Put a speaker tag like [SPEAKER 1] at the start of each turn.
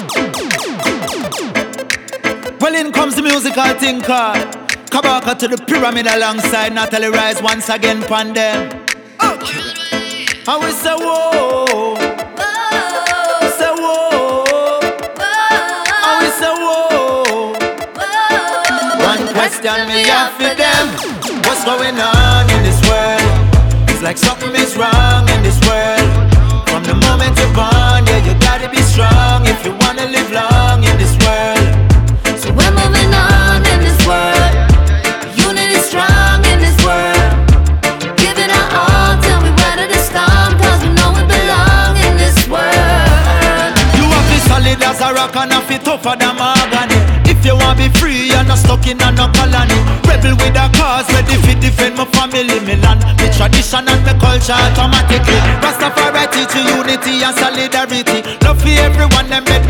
[SPEAKER 1] Well, in comes the musical thing called Kabaka to the pyramid alongside Natalie Rise once again pon them. I will say whoa, say whoa, I will say whoa. One question me have for them: what's going on in this world? It's like something is wrong in this world. From the moment you're born, yeah, you gotta be strong if you wanna live long in this world.
[SPEAKER 2] So we're moving on in this world. Unity strong in this world. Giving our all till we weather the storm, cause we know we belong in this world.
[SPEAKER 1] You have to solid as a rock and have it tougher than mahogany. If you want be free, you're not stuck in a no colony. Rebel with a cause, ready to defend my family, me land, me tradition and my culture automatically. Rastafari teach you unity and solidarity. Love for everyone, them